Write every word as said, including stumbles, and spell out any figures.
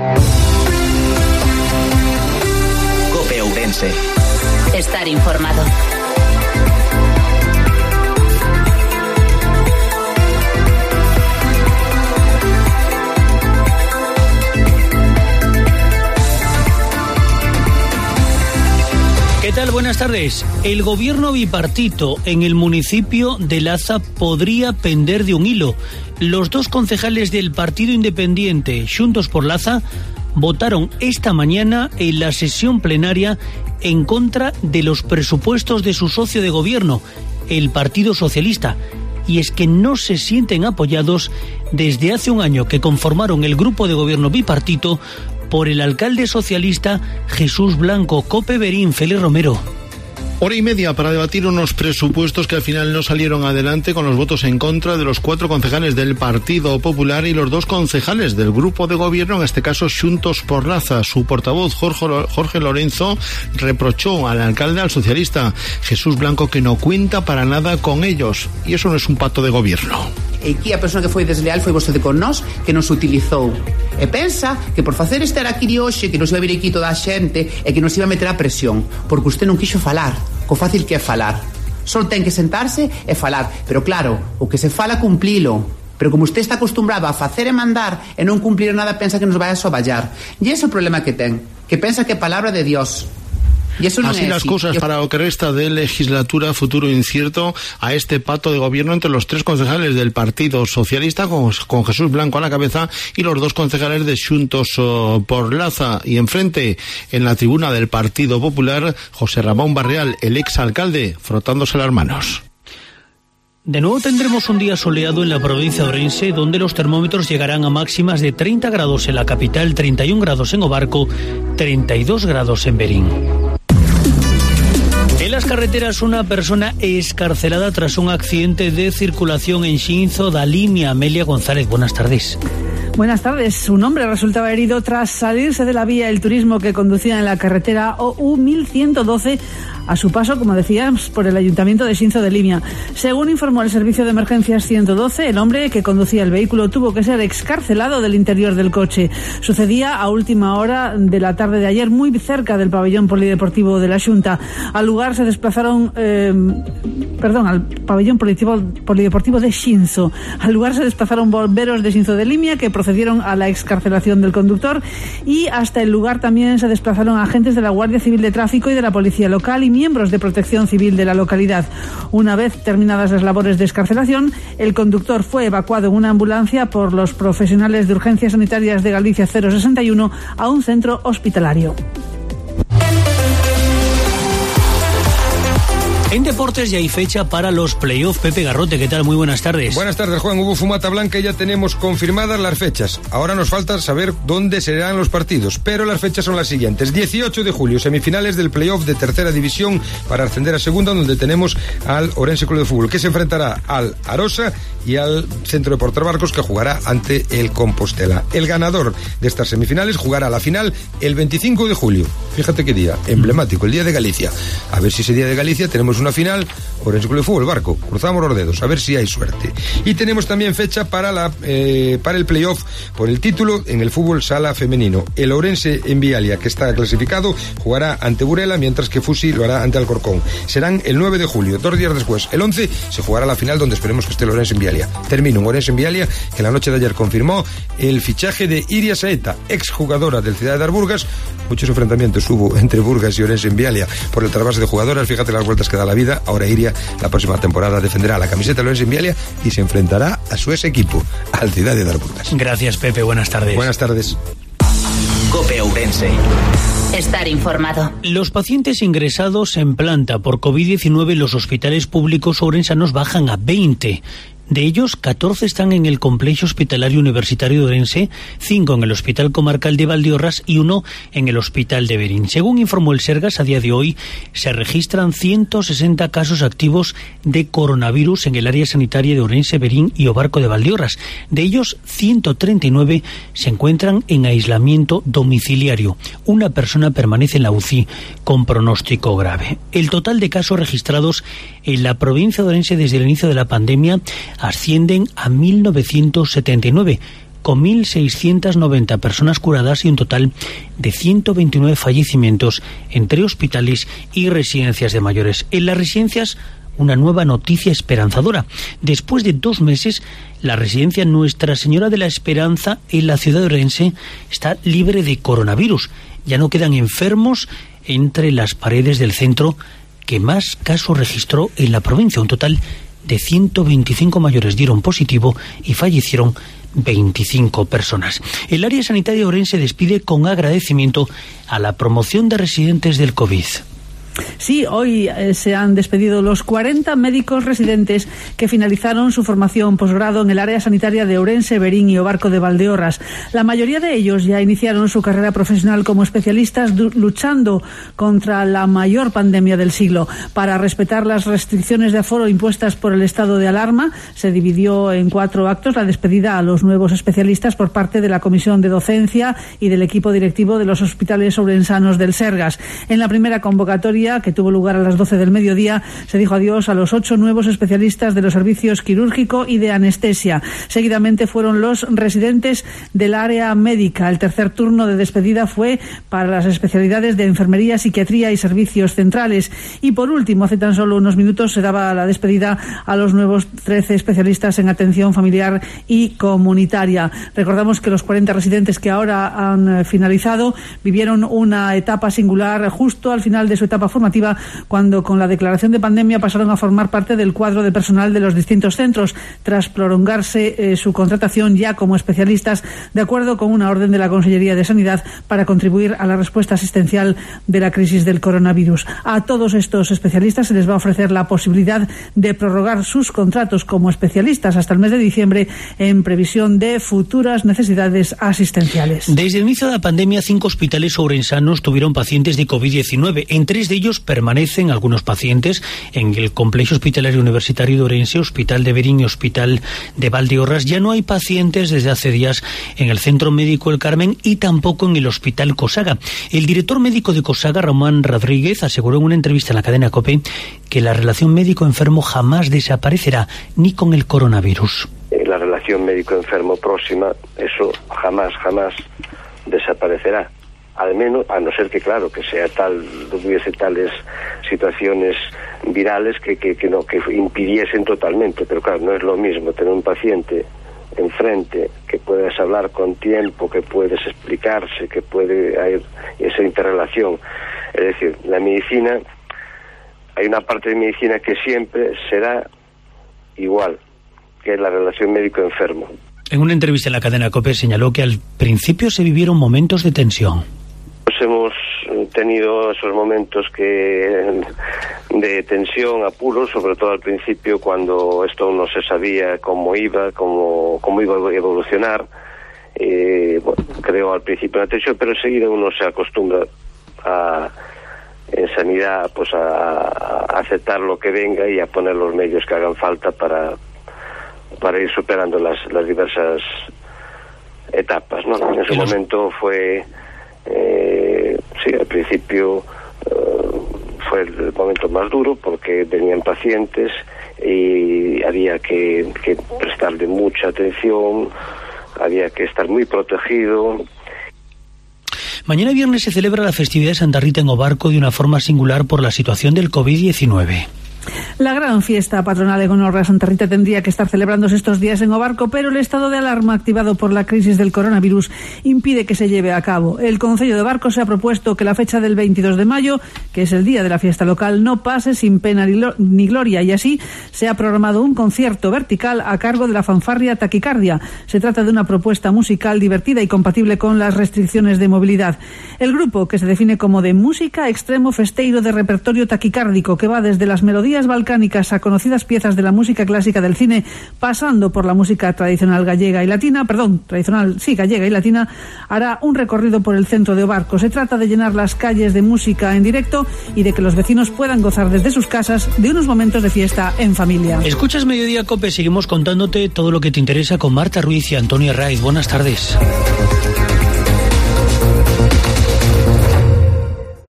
COPE Ourense. Estar informado. ¿Qué tal? Buenas tardes. El gobierno bipartito en el municipio de Laza podría pender de un hilo. Los dos concejales del Partido Independiente, Xuntos por Laza, votaron esta mañana en la sesión plenaria en contra de los presupuestos de su socio de gobierno, el Partido Socialista. Y es que no se sienten apoyados desde hace un año que conformaron el grupo de gobierno bipartito por el alcalde socialista Jesús Blanco. COPE Verín, Félix Romero. Hora y media para debatir unos presupuestos que al final no salieron adelante con los votos en contra de los cuatro concejales del Partido Popular y los dos concejales del grupo de gobierno, en este caso Xuntos por Laza. Su portavoz, Jorge, Jorge Lorenzo, reprochó al alcalde, al socialista Jesús Blanco, que no cuenta para nada con ellos. Y eso no es un pacto de gobierno. E aquí a persona que foi desleal foi vostede con nós, que nos utilizou. E pensa que por facer estar aquí de hoxe, que nos iba a vir aquí toda a xente, e que nos iba a meter a presión, porque usted non quixo falar, co fácil que é falar. Só ten que sentarse e falar, pero claro, o que se fala cumplilo. Pero como usted está acostumbrado a facer e mandar e non cumplir nada, pensa que nos vai a soballar. E ese é o problema que ten, que pensa que é palabra de Dios. Y eso no así es las así. cosas Yo... para lo que resta de legislatura, futuro incierto a este pacto de gobierno entre los tres concejales del Partido Socialista, con, con Jesús Blanco a la cabeza, y los dos concejales de Xuntos uh, por Laza. Y enfrente, en la tribuna del Partido Popular, José Ramón Barreal, el exalcalde, frotándose las manos. De nuevo tendremos un día soleado en la provincia de Ourense, donde los termómetros llegarán a máximas de treinta grados en la capital, treinta y un grados en Obarco, treinta y dos grados en Verín. En las carreteras, una persona excarcelada tras un accidente de circulación en Xinzo da Limia. Amelia González, buenas tardes. Buenas tardes. Un hombre resultaba herido tras salirse de la vía del turismo que conducía en la carretera O U mil ciento doce a su paso, como decíamos, por el Ayuntamiento de Xinzo de Limia. Según informó el Servicio de Emergencias ciento doce, el hombre que conducía el vehículo tuvo que ser excarcelado del interior del coche. Sucedía a última hora de la tarde de ayer, muy cerca del pabellón polideportivo de la Xunta. Al lugar se desplazaron, eh, perdón, al pabellón polideportivo de Xinzo. Al lugar se desplazaron bomberos de Xinzo de Limia que procedieron a la excarcelación del conductor, y hasta el lugar también se desplazaron agentes de la Guardia Civil de Tráfico y de la Policía Local y miembros de Protección Civil de la localidad. Una vez terminadas las labores de excarcelación, el conductor fue evacuado en una ambulancia por los profesionales de Urgencias Sanitarias de Galicia cero sesenta y uno a un centro hospitalario. En deportes ya hay fecha para los playoffs. Pepe Garrote, ¿qué tal? Muy buenas tardes. Buenas tardes, Juan. Hubo fumata blanca y ya tenemos confirmadas las fechas. Ahora nos falta saber dónde serán los partidos, pero las fechas son las siguientes. dieciocho de julio, semifinales del playoff de tercera división para ascender a segunda, donde tenemos al Ourense Club de Fútbol, que se enfrentará al Arosa y al Centro de Portabarcos, que jugará ante el Compostela. El ganador de estas semifinales jugará la final el veinticinco de julio. Fíjate qué día emblemático, el Día de Galicia. A ver si ese Día de Galicia tenemos una final, Ourense Club de Fútbol, Barco. Cruzamos los dedos, a ver si hay suerte. Y tenemos también fecha para la eh, para el playoff por el título en el fútbol sala femenino. El Ourense en Vialia, que está clasificado, jugará ante Burela, mientras que Fusi lo hará ante Alcorcón. Serán el nueve de julio, dos días después, el once, se jugará la final, donde esperemos que esté el Ourense en Vialia. Termino un Ourense en Vialia que la noche de ayer confirmó el fichaje de Iria Saeta, exjugadora del Ciudad de Darburgas. Muchos enfrentamientos hubo entre Burgas y Ourense en Vialia por el trasvase de jugadoras. Fíjate las vueltas que da la vida. Ahora Iria, la próxima temporada, defenderá la camiseta de Ourense en Vialia y se enfrentará a su ex equipo, al Ciudad de Darburgas. Gracias, Pepe. Buenas tardes. Buenas tardes. COPE Ourense. Estar informado. Los pacientes ingresados en planta por covid diecinueve en los hospitales públicos ourensanos bajan a veinte. De ellos, catorce están en el Complejo Hospitalario Universitario de Ourense, cinco en el Hospital Comarcal de Valdeorras y uno en el Hospital de Verín. Según informó el Sergas, a día de hoy se registran ciento sesenta casos activos de coronavirus en el área sanitaria de Ourense, Verín y Obarco de Valdeorras. De ellos, ciento treinta y nueve se encuentran en aislamiento domiciliario. Una persona permanece en la U C I con pronóstico grave. El total de casos registrados en la provincia de Ourense desde el inicio de la pandemia ascienden a mil novecientos setenta y nueve, con mil seiscientas noventa personas curadas y un total de ciento veintinueve fallecimientos entre hospitales y residencias de mayores. En las residencias, una nueva noticia esperanzadora. Después de dos meses, la residencia Nuestra Señora de la Esperanza en la ciudad de Orense está libre de coronavirus. Ya no quedan enfermos entre las paredes del centro que más casos registró en la provincia. Un total de ciento veinticinco mayores dieron positivo y fallecieron veinticinco personas. El área sanitaria de Orense despide con agradecimiento a la promoción de residentes del COVID. Sí, hoy eh, se han despedido los cuarenta médicos residentes que finalizaron su formación posgrado en el área sanitaria de Ourense, Verín y Obarco de Valdeorras. La mayoría de ellos ya iniciaron su carrera profesional como especialistas luchando contra la mayor pandemia del siglo. Para respetar las restricciones de aforo impuestas por el estado de alarma, se dividió en cuatro actos la despedida a los nuevos especialistas por parte de la Comisión de Docencia y del equipo directivo de los hospitales ourensanos del Sergas. En la primera convocatoria, que tuvo lugar a las doce del mediodía, se dijo adiós a los ocho nuevos especialistas de los servicios quirúrgico y de anestesia. Seguidamente fueron los residentes del área médica. El tercer turno de despedida fue para las especialidades de enfermería, psiquiatría y servicios centrales. Y por último, hace tan solo unos minutos, se daba la despedida a los nuevos trece especialistas en atención familiar y comunitaria. Recordamos que los cuarenta residentes que ahora han finalizado vivieron una etapa singular justo al final de su etapa formativa, cuando con la declaración de pandemia pasaron a formar parte del cuadro de personal de los distintos centros, tras prolongarse eh, su contratación ya como especialistas de acuerdo con una orden de la Consellería de Sanidad para contribuir a la respuesta asistencial de la crisis del coronavirus. A todos estos especialistas se les va a ofrecer la posibilidad de prorrogar sus contratos como especialistas hasta el mes de diciembre en previsión de futuras necesidades asistenciales. Desde el inicio de la pandemia, cinco hospitales ourensanos tuvieron pacientes de COVID diecinueve. En tres de ellos permanecen algunos pacientes en el complejo hospitalario universitario de Orense, Hospital de Verín y Hospital de Valdeorras. Ya no hay pacientes desde hace días en el Centro Médico El Carmen y tampoco en el Hospital Cosaga. El director médico de Cosaga, Román Rodríguez, aseguró en una entrevista en la cadena COPE que la relación médico-enfermo jamás desaparecerá, ni con el coronavirus. La relación médico-enfermo próxima, eso jamás, jamás desaparecerá. Al menos, a no ser que, claro, que sea tal, hubiese tales situaciones virales que, que, que no, que impidiesen totalmente, pero claro, no es lo mismo tener un paciente enfrente, que puedes hablar con tiempo, que puedes explicarse, que puede haber esa interrelación. Es decir, la medicina, hay una parte de medicina que siempre será igual, que es la relación médico-enfermo. En una entrevista en la cadena COPE señaló que al principio se vivieron momentos de tensión. Pues hemos tenido esos momentos que de tensión, apuros, sobre todo al principio, cuando esto no se sabía cómo iba, cómo, cómo iba a evolucionar. Eh, bueno, creo al principio la tensión, pero enseguida uno se acostumbra a, en sanidad, pues a, a aceptar lo que venga y a poner los medios que hagan falta para para ir superando las, las diversas etapas, ¿no? En ese momento fue, eh, sí, al principio eh, fue el momento más duro porque venían pacientes y había que, que prestarle mucha atención, había que estar muy protegido. Mañana viernes se celebra la festividad de Santa Rita en Obarco de una forma singular por la situación del COVID diecinueve. La gran fiesta patronal de Gonorrea Santa Rita tendría que estar celebrándose estos días en Obarco, pero el estado de alarma activado por la crisis del coronavirus impide que se lleve a cabo. El Concello de Obarco se ha propuesto que la fecha del veintidós de mayo, que es el día de la fiesta local, no pase sin pena ni gloria, y así se ha programado un concierto vertical a cargo de la fanfarria Taquicardia. Se trata de una propuesta musical divertida y compatible con las restricciones de movilidad. El grupo, que se define como de música extremo festeiro de repertorio taquicárdico, que va desde las melodías balcánicas a conocidas piezas de la música clásica del cine, pasando por la música tradicional gallega y latina, perdón, tradicional, sí, gallega y latina, hará un recorrido por el centro de Obarco. Se trata de llenar las calles de música en directo y de que los vecinos puedan gozar desde sus casas de unos momentos de fiesta en familia. Escuchas Mediodía COPE, seguimos contándote todo lo que te interesa con Marta Ruiz y Antonio Raiz. Buenas tardes.